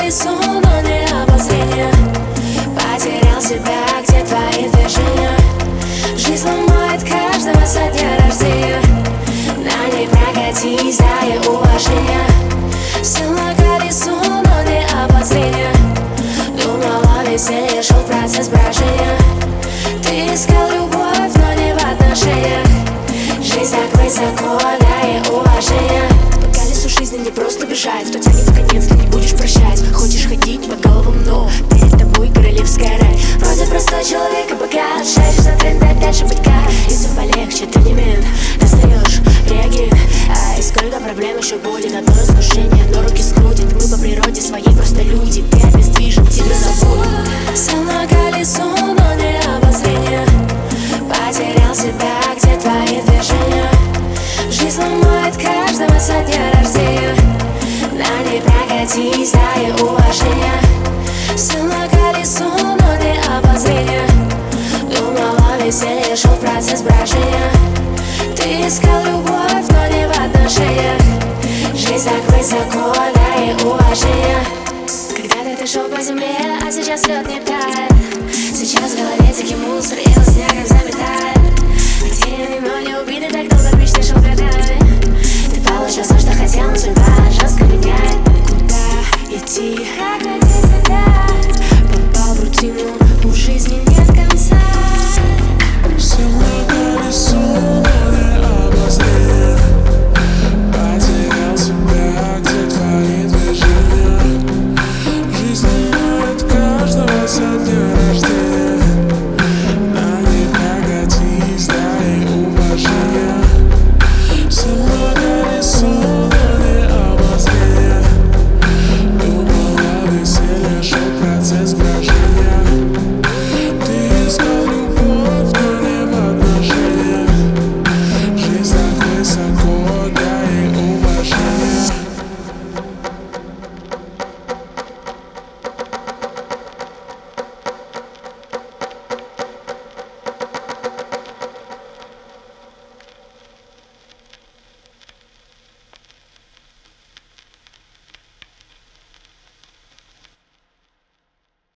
колесу, но не обозрение. Потерял себя, где твои движения. Жизнь ломает каждого со дня рождения. На ней прокатись, дай уважение. Сел на колесу, но не обозрение. Думала, веселье, шел процесс брожения. Ты искал любовь, но не в отношениях. Жизнь так высоко, дай уважение. По колесу жизни не просто бежать, кто тянет в конец, ты не будешь прощать. Хочешь ходить по головам, но перед тобой королевская рай. Вроде простой человек и богат, шаришь за тренд, дай дальше быть как. Если полегче, ты не мент, достаешь реагент. Ай, сколько проблем еще будет, одно разрушение, но руки скрутит. Мы по природе своей просто люди, ты обездвижен, тебя забудут. Сел на колесо, но не обозрение. Потерял себя, где твои движения. Жизнь ломает каждого со дня рождения. На ней прокатись, дай уважение. Сел на колесо, но не обозрение. Думала, веселье, шел процесс брожения. Ты искал любовь, но не в отношениях. Жизнь так высоко, дай уважение. Когда-то ты шел по земле, а сейчас лед не тает. Сейчас в голове дикий мусор, его снегом заметает. Потерянный, но не убитый, так долго в мечте шел годами. Ты получил все, что хотел, но судьба жестко меняет. Куда идти?